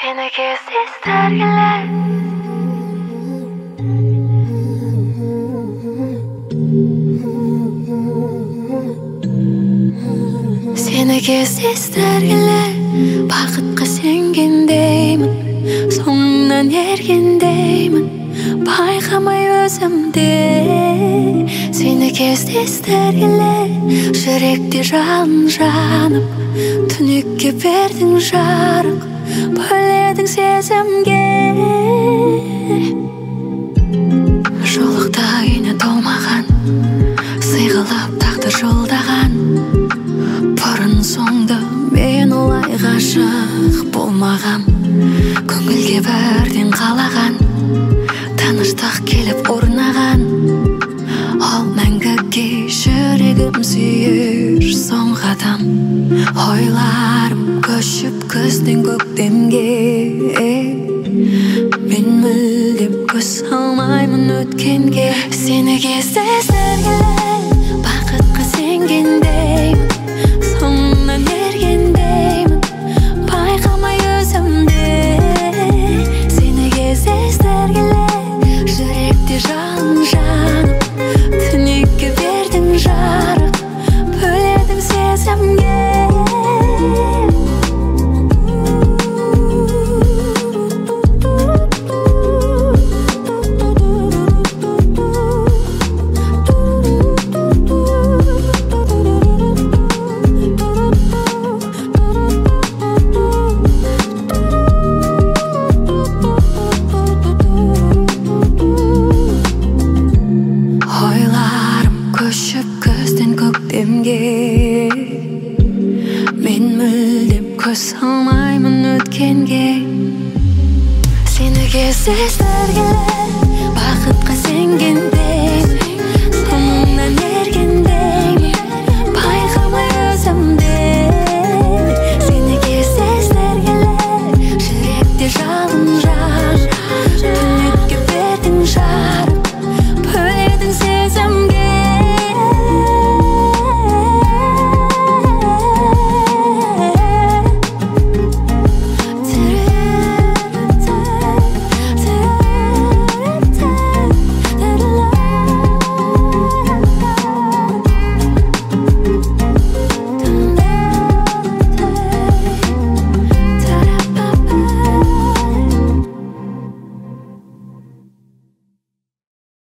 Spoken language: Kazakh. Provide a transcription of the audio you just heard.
Seni кездестіргілі Seni кездестіргілі бақытқа сенгендеймін, соңыңнан ергендеймін, байқамай өзімде. Seni кездестіргілі жүректе жалын жанып, түнекке бердің жарық, бөледің сезімге. Жолықта үйне толмаған, сыйғылап тағдыр жолдаған, бұрын соңды мен олай ғашық болмағам. Көңілге бірден қалаған, тыныштық келіп орнаған, ол мәңгіге жүрегім сүйер соңғы адам. Ойларым көшіп күзден көктемге, мен мүлдем көз салмаймын өткенге. Seni кездестіргілі бақытқа сенгендеймін, соңынан ергендеймін, байқамай өзімде. Seni кездестіргілі жүректе жалын жанып, түнекке бердің жарық, бөледің сезімге. Мен мүлдем көз салмаймын өткенге. Seni кездестіргілі бақытқа сенген